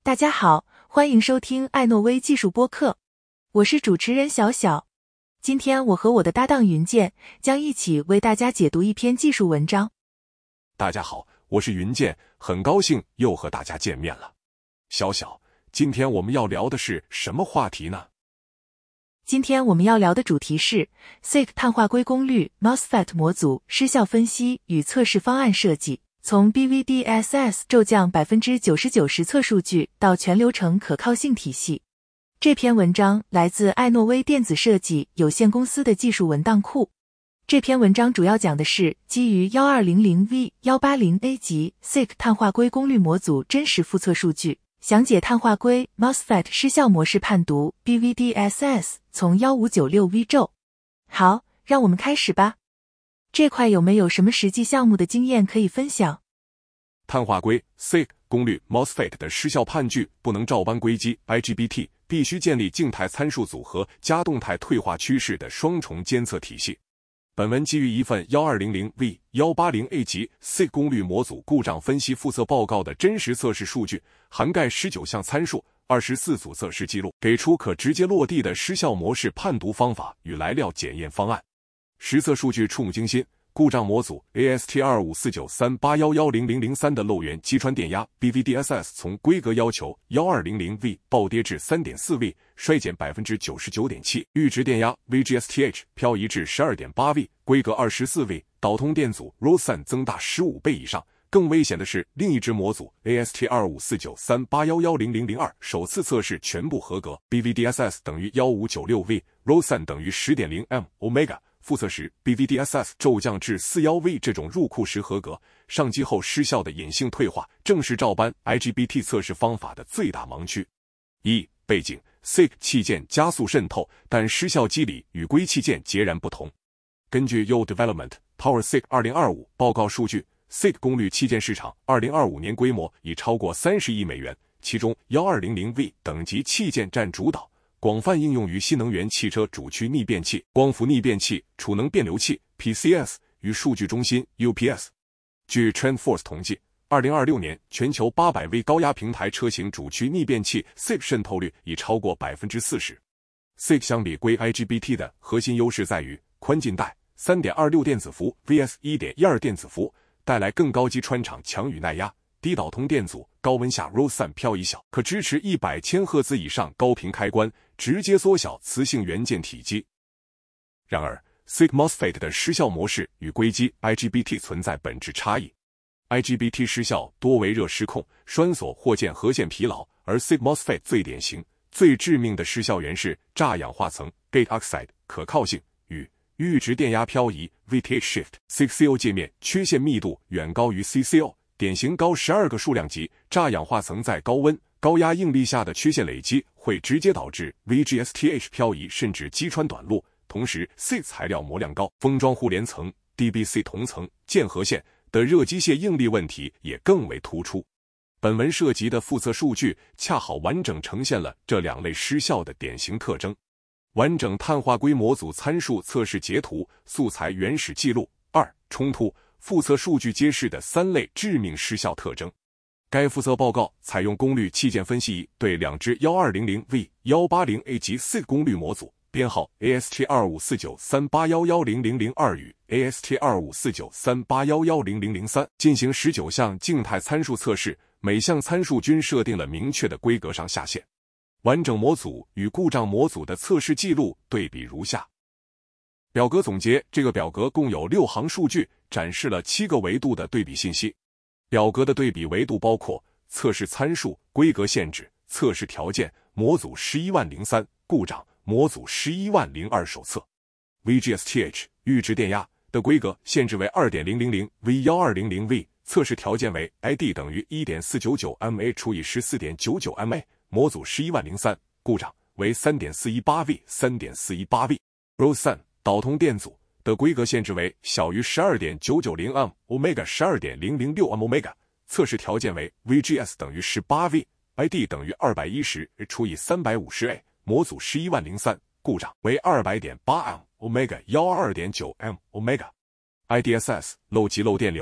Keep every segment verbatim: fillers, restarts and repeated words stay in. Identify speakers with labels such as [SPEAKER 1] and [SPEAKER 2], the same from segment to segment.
[SPEAKER 1] 大家好，欢迎收听艾诺威技术播客，我是主持人小小。今天我和我的搭档云健将一起为大家解读一篇技术文章。
[SPEAKER 2] 大家好，我是云健，很高兴又和大家见面了。小小，今天我们要聊的是什么话题呢？
[SPEAKER 1] 今天我们要聊的主题是 S I C 碳化硅功率 M O S F E T 模组失效分析与测试方案设计，从 B V D S S 骤降 百分之九十九 实测数据到全流程可靠性体系。这篇文章来自艾诺威电子设计有限公司的技术文档库。这篇文章主要讲的是基于 一二零零 V 一八零 A 级 S I C 碳化硅功率模组真实复测数据，详解碳化硅 M O S F E T 失效模式判读 B V D S S 从一五九六 V 骤。好，让我们开始吧。这块有没有什么实际项目的经验可以分享？
[SPEAKER 2] 碳化硅 S I C 功率 M O S F E T 的失效判据不能照搬硅基 I G B T， 必须建立静态参数组合加动态退化趋势的双重监测体系。本文基于一份一二零零 V 一八零 A 级 S I C 功率模组故障分析复测报告的真实测试数据，涵盖十九项参数、二十四组测试记录，给出可直接落地的失效模式判读方法与来料检验方案。实测数据触目惊心，故障模组 A S T 二五四九三八一一零零零三 的漏源击穿电压 B V D S S 从规格要求 一二零零 V 暴跌至 三点四 V， 衰减 百分之九十九点七， 阈值电压 V G S T H 漂移至 十二点八 V， 规格 二十四 V， 导通电阻 R O S A N 增大十五倍以上。更危险的是，另一只模组 A S T 二五四九三八一一零零零二 首次测试全部合格， B V D S S 等于一五九六 V，R O S A N 等于 十点零 M Omega。复测时 B V D S S 骤降至 四十一 V， 这种入库时合格，上机后失效的隐性退化，正是照搬 I G B T 测试方法的最大盲区。一、背景 S I C 器件加速渗透，但失效机理与硅器件截然不同。根据 Yo Development Power S I C 二零二五报告数据， S I C 功率器件市场二零二五年规模已超过三十亿美元，其中一二零零 V 等级器件占主导，广泛应用于新能源汽车主驱逆变器、光伏逆变器、储能变流器 P C S 与数据中心 U P S。 据 TrendForce 统计，二零二六年全球八百 V 高压平台车型主驱逆变器 S I C 渗透率已超过 百分之四十。 S I C 相比硅 I G B T 的核心优势在于宽进带 三点二六 电子伏 V S 一点一二 电子伏，带来更高级穿场强与耐压，低导通电阻，高温下 R O S A N 漂移小，可支持一百千赫兹以上高频开关，直接缩小磁性元件体积。然而 S I C M O S F E T 的失效模式与硅基 I G B T 存在本质差异。 I G B T 失效多为热失控、栓锁或见核线疲劳，而 S I C M O S F E T 最典型、最致命的失效源是炸氧化层 Gate Oxide， 可靠性与阈值电压漂移 V T H Shift C C O 界面缺陷密度远高于 C C O， 典型高十二个数量级。炸氧化层在高温高压应力下的缺陷累积会直接导致 V G S T H 漂移甚至击穿短路，同时 S I C 材料模量高，封装互联层 D B C 同层键合线的热机械应力问题也更为突出。本文涉及的复测数据恰好完整呈现了这两类失效的典型特征。完整碳化硅模组参数测试截图素材原始记录。二、冲突复测数据揭示的三类致命失效特征。该复测报告采用功率器件分析仪对两只一二零零 V 一八零 A 级 S I C 功率模组编号 A S T 二五四九三八一一零零零二 与 A S T 二五四九三八一一零零零三进行十九项静态参数测试，每项参数均设定了明确的规格上下限。完整模组与故障模组的测试记录对比如下。表格总结，这个表格共有六行数据，展示了七个维度的对比信息。表格的对比维度包括测试参数、规格限制、测试条件、模组十一万零三、故障、模组十一万零二手册。V G S T H 阈值电压的规格限制为 二点零零零 V 一二零零 V， 测试条件为 I D 等于 一点四九九 M A 除以 十四点九九 M A， 模组十一万零三，故障为 三点四一八 V 三点四一八 V。R O S A N 导通电阻的规格限制为小于 十二点九九零 M Omega 十二点零零六 M Omega， 测试条件为 V G S 等于 十八 V， I D 等于二百一十除以 三百五十 A， 模组十一万零三，故障为 二百点八 M Omega 一二二点九 M Omega。I D S S 漏极漏电流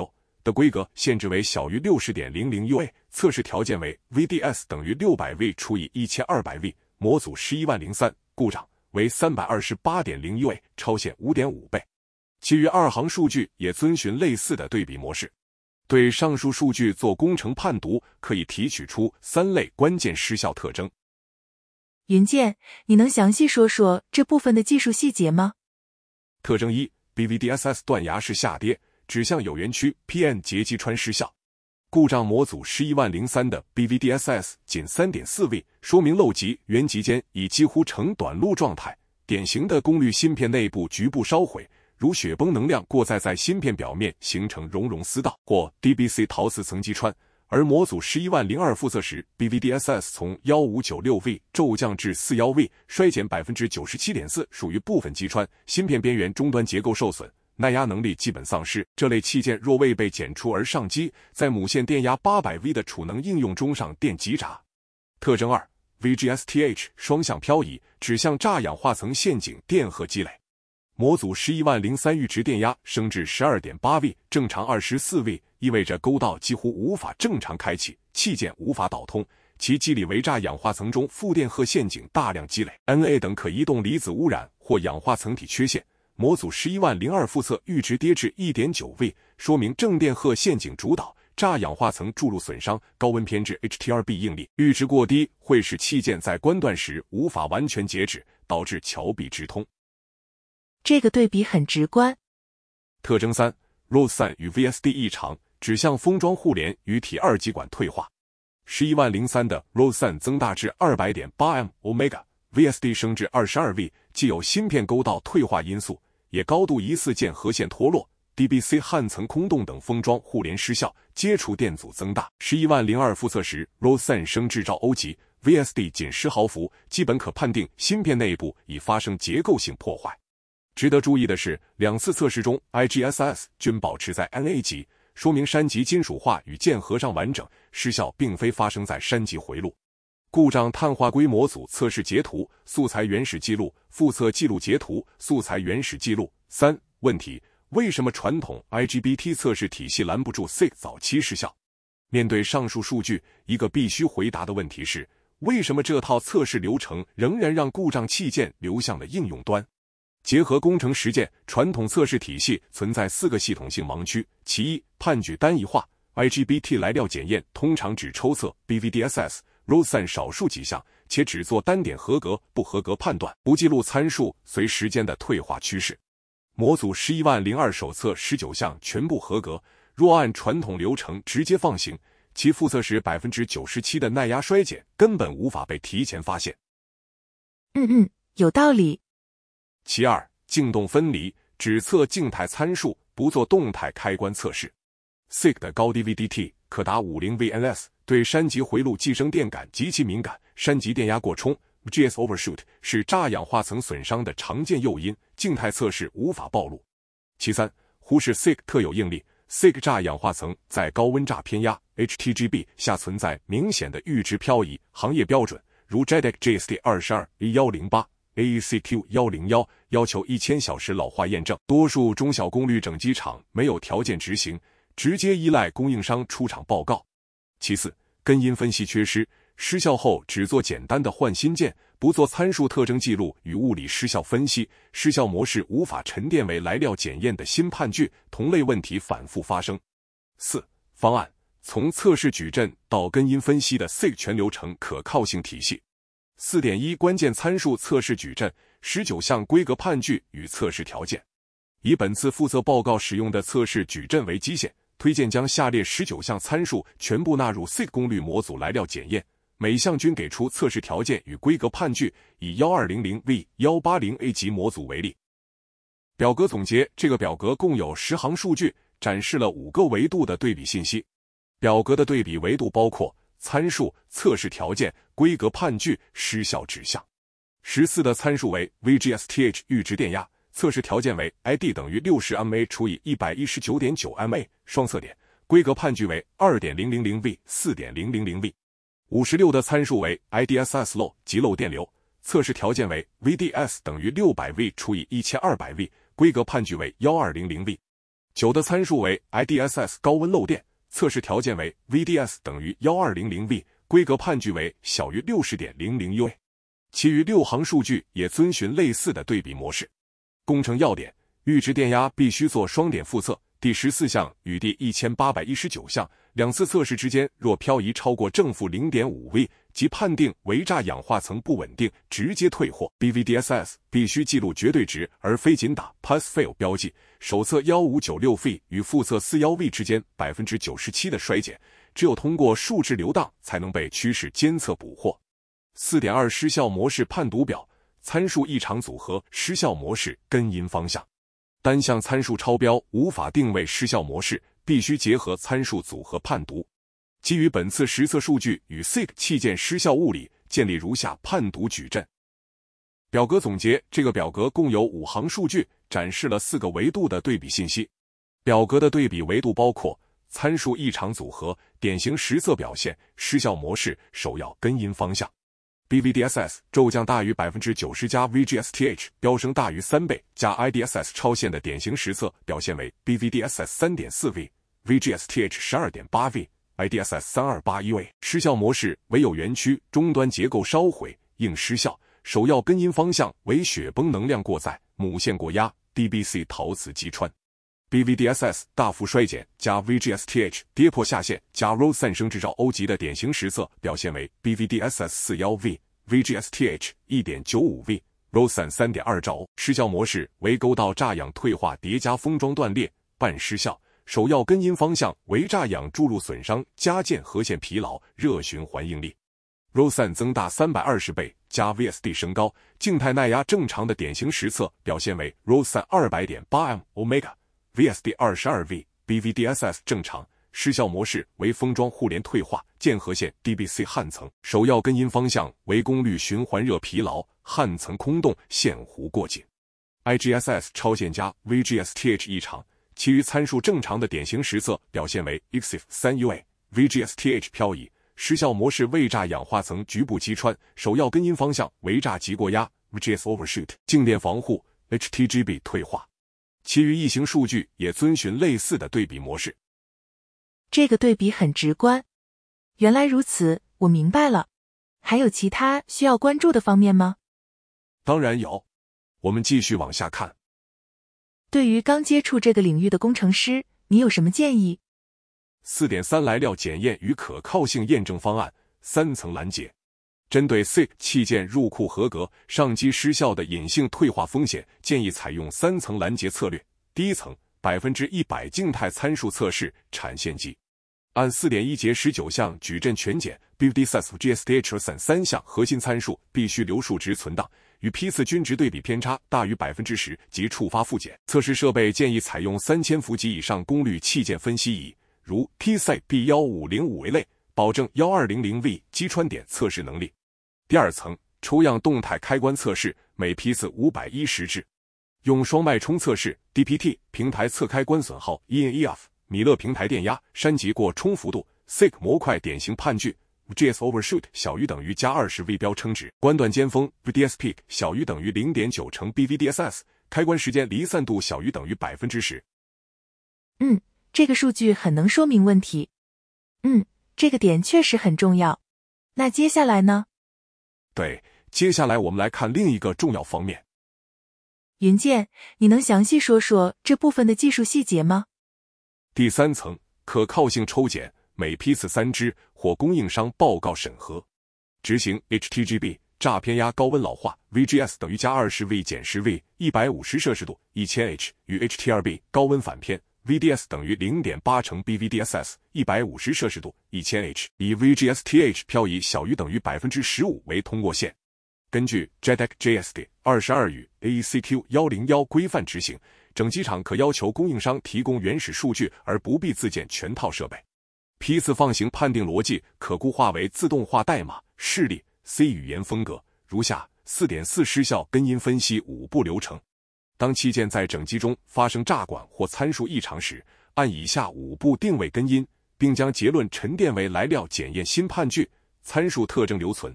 [SPEAKER 2] 的规格限制为小于 六十点零零 U A， 测试条件为 V D S 等于 六百 V 除以一千二百 V， 模组十一万零三，故障为 三百二十八点零 U A， 超限 五点五倍。其余二行数据也遵循类似的对比模式。对上述数据做工程判读，可以提取出三类关键失效特征。
[SPEAKER 1] 云健，你能详细说说这部分的技术细节吗？
[SPEAKER 2] 特征一 B V D S S 断崖式下跌，指向有源区 P N 结击穿失效。故障模组十一万零三的 B V D S S 仅 三点四 V， 说明漏极原极间已几乎呈短路状态，典型的功率芯片内部局部烧毁，如雪崩能量过载在芯片表面形成熔融丝道或 D B C 陶瓷层击穿。而模组十一万零二复测时 B V D S S 从 一五九六 V 骤降至四十一 V， 衰减 百分之九十七点四， 属于部分击穿，芯片边缘终端结构受损，耐压能力基本丧失。这类器件若未被检出而上机，在母线电压 八百 V 的储能应用中上电急闸。特征二 V G S T H 双向漂移，指向炸氧化层陷阱电荷积累。模组十一万零三阈值电压升至 十二点八 V， 正常 二十四 V， 意味着沟道几乎无法正常开启，器件无法导通，其机理为炸氧化层中负电荷陷阱大量积累 N A 等可移动离子污染或氧化层体缺陷。模组十一万零二复测阈值跌至 一点九 V， 说明正电荷陷阱主导，炸氧化层注入损伤，高温偏置 H T R B 应力，阈值过低会使器件在关断时无法完全截止，导致桥壁直通。
[SPEAKER 1] 这个对比很直观。
[SPEAKER 2] 特征三 Rosesan 与 V S D 异常，指向封装互联与体二极管退化。十一万零三的 Rosesan 增大至 二百点八 M Omega， V S D 升至 二十二 V， 既有芯片沟道退化因素，也高度疑似见核线脱落、D B C 焊层空洞等封装互联失效，接触电阻增大。十一万零二复测时 Rosesan 升至兆欧级， V S D 仅十毫伏，基本可判定芯片内部已发生结构性破坏。值得注意的是，两次测试中 I G S S 均保持在 N A 级，说明栅极金属化与键合上完整，失效并非发生在栅极回路。故障碳化硅模组测试截图、素材原始记录、复测记录截图、素材原始记录。三、问题：为什么传统 I G B T 测试体系拦不住 S I C 早期失效？面对上述数据，一个必须回答的问题是：为什么这套测试流程仍然让故障器件流向了应用端？结合工程实践，传统测试体系存在四个系统性盲区。其一，判据单一化。I G B T 来料检验通常只抽测 B V D S S、Rosesan 少数几项，且只做单点合格不合格判断，不记录参数随时间的退化趋势。模组十一万零二手测十九项全部合格，若按传统流程直接放行，其复测时 百分之九十七 的耐压衰减根本无法被提前发现。
[SPEAKER 1] 嗯嗯，有道理。
[SPEAKER 2] 其二，静动分离，只测静态参数，不做动态开关测试。S I C 的高低 V D T 可达 五十 V N S， 对栅极回路寄生电感极其敏感，栅极电压过冲 G S overshoot 是炸氧化层损伤的常见诱因，静态测试无法暴露。其三，忽视 S I C 特有应力。S I C 炸氧化层在高温炸偏压 H T G B 下存在明显的阈值漂移，行业标准如 J E D E C J S D 二十二 A 一零八A E C Q 一零一要求一千小时老化验证，多数中小功率整机厂没有条件执行，直接依赖供应商出厂报告。其次，根因分析缺失，失效后只做简单的换芯件，不做参数特征记录与物理失效分析，失效模式无法沉淀为来料检验的新判据，同类问题反复发生。四、方案从测试矩阵到根因分析的 S I C 全流程可靠性体系。四点一 关键参数测试矩阵，十九项规格判据与测试条件。以本次复测报告使用的测试矩阵为基线，推荐将下列十九项参数全部纳入 S I C 功率模组来料检验，每项均给出测试条件与规格判据。以 一二零零 V 一八零 A 级模组为例，表格总结：这个表格共有十行数据，展示了五个维度的对比信息。表格的对比维度包括参数、测试条件、规格判据、失效指向。十四的参数为 V G S T H 阈值电压，测试条件为 I D 等于 六十 M A 除以 一百一十九点九 M A 双测点，规格判据为 二点零零零 V 四点零零零 V。五十六的参数为 I D S S 漏极漏电流，测试条件为 V D S 等于 六百 V 除以 一千二百 V， 规格判据为 一二零零 V。 九的参数为 I D S S 高温漏电，测试条件为 V D S 等于一二零零 V， 规格判据为小于 六十点零零 U A。其余六行数据也遵循类似的对比模式。工程要点：阈值电压必须做双点复测，第十四项与第一千八百一十九项两次测试之间若漂移超过正负 零点五 V， 即判定围栅氧化层不稳定，直接退货。B V D S S 必须记录绝对值，而非仅打 pass-fail 标记。手测一五九六 V 与复测四十一 V 之间 百分之九十七 的衰减，只有通过数值流荡才能被趋势监测捕获。四点二 失效模式判读表，参数异常组合失效模式根因方向。单项参数超标无法定位失效模式，必须结合参数组合判读。基于本次实测数据与 S I C 器件失效物理，建立如下判读矩阵。表格总结：这个表格共有五行数据，展示了四个维度的对比信息。表格的对比维度包括参数异常组合、典型实测表现、失效模式、首要根因方向。B V D S S 骤降大于 百分之九十 加 V G S T H 飙升大于三倍加 I D S S 超限的典型实测表现为 B V D S S 三点四 V V G S T H 十二点八 V I D S S 三百二十八 U A。 失效模式唯有园区终端结构烧毁应失效，首要根因方向为雪崩能量过载、母线过压、D B C 陶瓷击穿。B V D S S 大幅衰减加 V G S T H 跌破下限加 R O 散生制造 O 级的典型实测表现为 B V D S S 四十一 V V G S T H 一点九五 V R O 散 三点二 兆。失效模式为沟道栅氧退化叠加封装断裂半失效，首要根因方向为栅氧注入损伤加建核线疲劳热循环应力。R O 散增大三百二十倍加 V S D 升高，静态耐压正常的典型实测表现为 R O 散 二百点八 M Omega V S D 二十二 V B V D S S 正常。失效模式为封装互联退化建核线 D B C 焊层，首要根因方向为功率循环热疲劳焊层空洞线弧过紧。 I G S S 超限加 V G S T H 异常，其余参数正常的典型实测表现为 X I F 三 U A V G S T H 漂移。失效模式为栅氧化层局部击穿，首要根因方向为栅极过压 V G S overshoot 静电防护 H T G B 退化。其余异形数据也遵循类似的对比模式。
[SPEAKER 1] 这个对比很直观。原来如此，我明白了。还有其他需要关注的方面吗？
[SPEAKER 2] 当然有。我们继续往下看。
[SPEAKER 1] 对于刚接触这个领域的工程师，你有什么建议？
[SPEAKER 2] 四点三 来料检验与可靠性验证方案，三层拦截。针对 S I C 器件入库合格、上机失效的隐性退化风险，建议采用三层拦截策略。第一层，百分之一百静态参数测试产线级，按 四点一 节十九项矩阵全检 B V D S S G S T H 散三项核心参数必须留数值存档，与批次均值对比偏差大于 百分之十 即触发复检。测试设备建议采用三千伏及以上功率器件分析仪，如 T S I B 一五零五 为类，保证一二零零 V 击穿点测试能力。第二层，抽样动态开关测试，每批次五百一十只。用双脉冲测试 D P T 平台侧开关损耗 E N E F 米勒平台电压删级过冲幅度 S I C 模块典型判据 V G S overshoot 小于等于加 二十 V 标称值，关断尖峰 V D S peak 小于等于 零点九 乘 B V D S S， 开关时间离散度小于等于 百分之十。
[SPEAKER 1] 嗯，这个数据很能说明问题。嗯，这个点确实很重要。那接下来呢？
[SPEAKER 2] 对，接下来我们来看另一个重要方面。
[SPEAKER 1] 云健，你能详细说说这部分的技术细节吗？
[SPEAKER 2] 第三层，可靠性抽检，每批次三只，或供应商报告审核。执行 H T G B 栅偏压高温老化 V G S 等于加 二十 V 减十 V 一百五十摄氏度 一千 H 与 H T R B 高温反偏 V D S 等于 零点八 乘 B V D S S 一百五十摄氏度 一千 H， 以 V G S T H 漂移小于等于 百分之十五 为通过线。根据 J E D E C J S D 二十二与 A E C Q 一零一规范执行，整机厂可要求供应商提供原始数据，而不必自建全套设备。批次放行判定逻辑可固化为自动化代码、示例、C 语言风格，如下 四点四 失效根因分析五步流程。当器件在整机中发生栅管或参数异常时，按以下五步定位根因，并将结论沉淀为来料检验新判据，参数特征留存。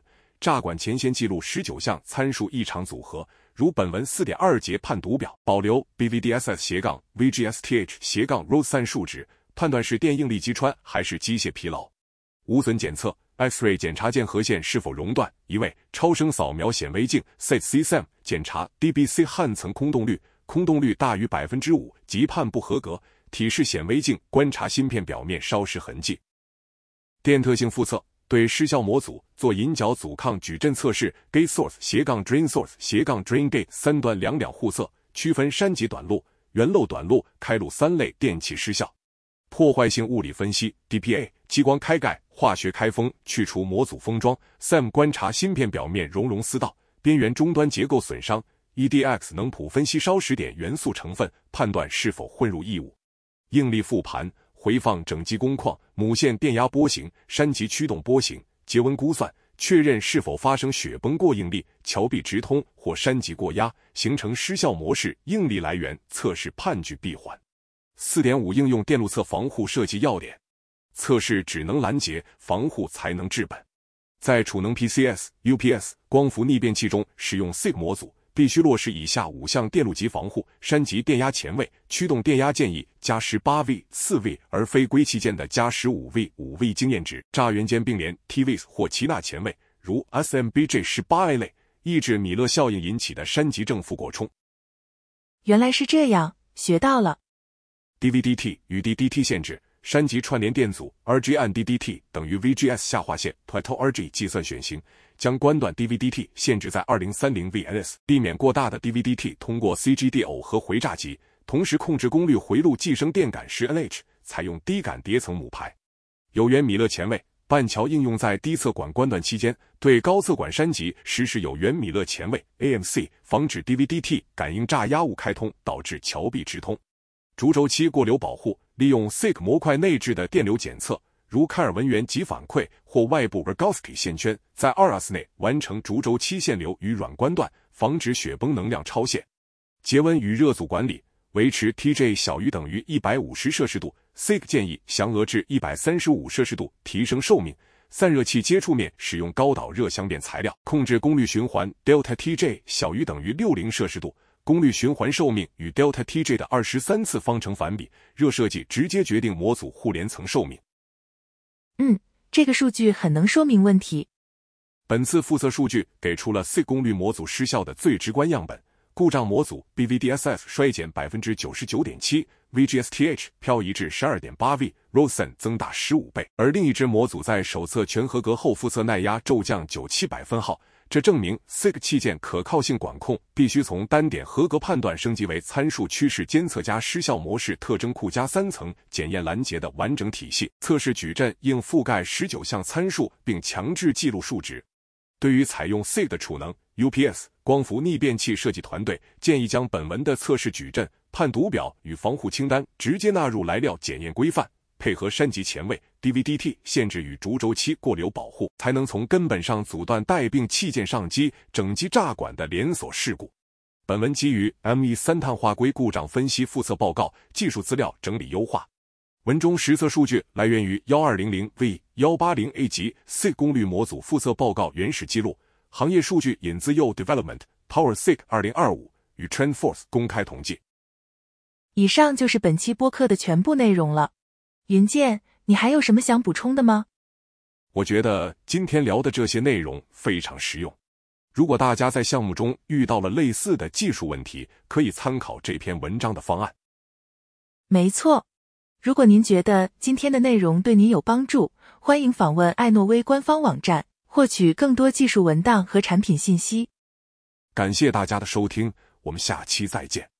[SPEAKER 2] 榨管前先记录十九项参数异常组合，如本文 四点二 节判读表，保留 B V D S S 斜杠 V G S T H 斜杠 Rosen 数值，判断是电应力击穿还是机械疲劳。无损检测 X-ray 检查键合线是否熔断，一位超声扫描显微镜 S A T C S A M 检查 D B C 焊层空洞率，空洞率大于 百分之五 即判不合格。体式显微镜观察芯片表面烧蚀痕迹。电特性复测对失效模组做引脚阻抗矩阵测试 Gate Source 斜杠 Drain Source 斜杠 Drain Gate 三端两两互测，区分山脊短路、原漏短路、开路三类电器失效。破坏性物理分析 D P A 激光开盖、化学开封，去除模组封装 S A M 观察芯片表面熔融丝道、边缘终端结构损伤 E D X 能谱分析烧蚀点元素成分，判断是否混入异物。应力复盘回放整机工况、母线电压波形、山脊驱动波形，节温估算，确认是否发生雪崩过应力、桥壁直通或山脊过压，形成失效模式应力来源，测试判据闭环。四点五 应用电路侧防护设计要点：测试只能拦截，防护才能治本。在储能 P C S、U P S 光伏逆变器中使用 S I G 模组，必须落实以下五项电路级防护：山脊电压前位，驱动电压建议加 十八 V 四 V 而非归器件的加 十五 V 五 V 经验值。栅元间并联 T V 或其他前位，如 S M B J 十八 A 类，抑制米勒效应引起的山脊正负过冲。
[SPEAKER 1] 原来是这样，学到了。
[SPEAKER 2] D V D T 与 D D T 限制山脊串联电阻 R G 按 D D T 等于 V G S 下划线 Plateau R G 计算选型，将关断 D V D T 限制在二零三零 V S， 避免过大的 D V D T 通过 C G D 耦合回栅极，同时控制功率回路寄生电感十 N H， 采用低感叠层母排。有源米勒前位半桥应用在低侧管关断期间，对高侧管山脊实施有源米勒前位 A M C， 防止 D V D T 感应炸压物开通，导致桥壁直通。逐轴期过流保护，利用 S I C 模块内置的电流检测，如开尔文源极反馈或外部 Rogowski 线圈，在 二 A S 内完成逐轴期线流与软关断，防止雪崩能量超限。节温与热阻管理，维持 T J 小于等于一百五十摄氏度 ，S I C 建议降额至一百三十五摄氏度，提升寿命。散热器接触面使用高导热相变材料，控制功率循环 Delta T J 小于等于六十摄氏度。功率循环寿命与 Delta T J 的二十三次方成反比，热设计直接决定模组互联层寿命。
[SPEAKER 1] 嗯，这个数据很能说明问题。
[SPEAKER 2] 本次复测数据给出了 S I C 功率模组失效的最直观样本，故障模组 B V D S S 衰减 百分之九十九点七， V G S T H 漂移至 十二点八 V， Rosen 增大十五倍，而另一只模组在首测全合格后复测耐压骤降九七百分号。这证明 S I C 器件可靠性管控必须从单点合格判断升级为参数趋势监测加失效模式特征库加三层检验拦截的完整体系。测试矩阵应覆盖十九项参数并强制记录数值。对于采用 S I C 的储能 U P S 光伏逆变器设计团队，建议将本文的测试矩阵、判读表与防护清单直接纳入来料检验规范，配合山脊前位 D V D T 限制与逐轴期过流保护，才能从根本上阻断带病器件上机、整机炸管的连锁事故。本文基于 M E 三碳化硅故障分析复测报告技术资料整理优化。文中实测数据来源于 一二零零 V 一八零 A 级 S I C 功率模组复测报告原始记录，行业数据引自 Yole Development Power S I C 二零二五与 TrendForce 公开统计。
[SPEAKER 1] 以上就是本期播客的全部内容了。云健，你还有什么想补充的吗？
[SPEAKER 2] 我觉得今天聊的这些内容非常实用。如果大家在项目中遇到了类似的技术问题，可以参考这篇文章的方案。
[SPEAKER 1] 没错。如果您觉得今天的内容对您有帮助，欢迎访问艾诺威官方网站，获取更多技术文档和产品信息。
[SPEAKER 2] 感谢大家的收听，我们下期再见。